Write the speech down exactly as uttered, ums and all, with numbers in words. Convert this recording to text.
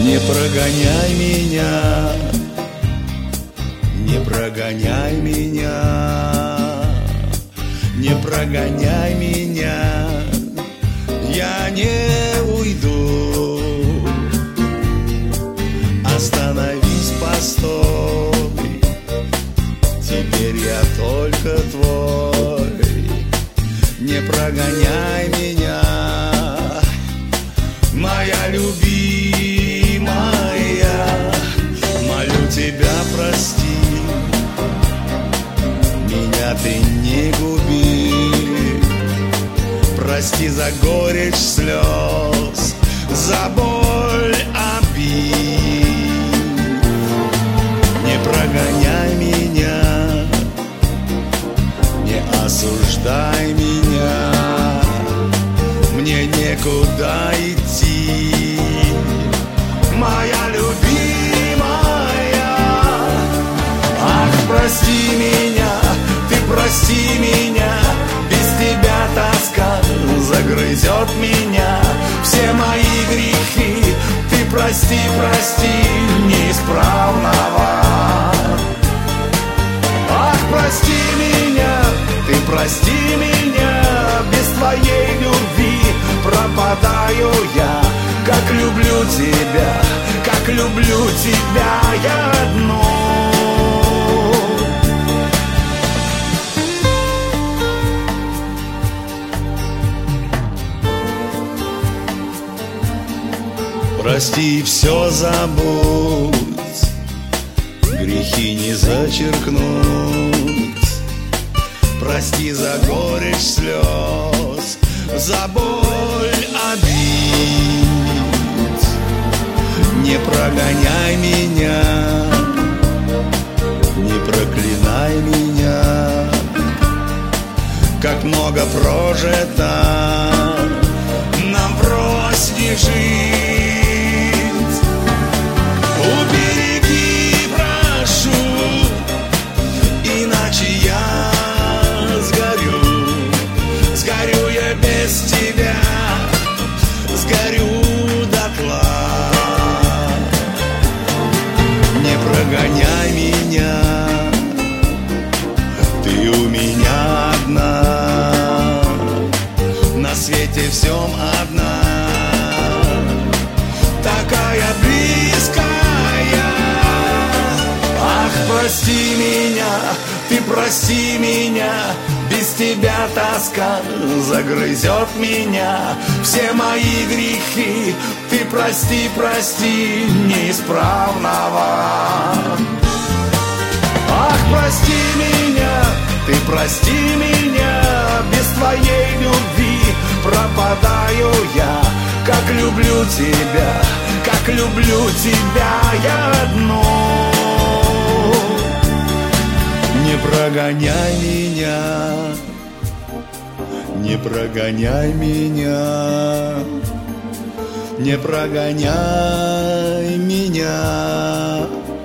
Не прогоняй меня, не прогоняй меня, не прогоняй меня, я не уйду. Остановись, постой, теперь я только твой. Не прогоняй меня, моя любимая, молю тебя, прости, меня ты не губи. Прости за горечь слез, за боль обид. Не прогоняй меня, не осуждай меня, мне некуда идти, моя любимая. Ах, прости меня, ты прости меня, без тебя тоска загрызет меня. Все мои грехи ты прости, прости, неисправного. Ах, прости меня, ты прости меня, без твоей любви пропадаю я. Как люблю тебя, как люблю тебя я одну. Прости, все забудь, грехи не зачеркнуть. Прости за горечь слез, за боль обид. Не прогоняй меня, не проклинай меня, как много прожито нам врозь не жить. Убереги, прошу, иначе я сгорю. Сгорю я без тебя, сгорю дотла. Не прогоняй меня, ты у меня одна, на свете всем одна, такая близкая. Ах, прости меня, ты прости меня, без тебя тоска загрызет меня. Все мои грехи ты прости, прости, неисправного. Ах, прости меня, ты прости меня, без твоей любви пропадаю я. Как люблю тебя, как люблю тебя я одну. Не прогоняй меня, не прогоняй меня, не прогоняй меня.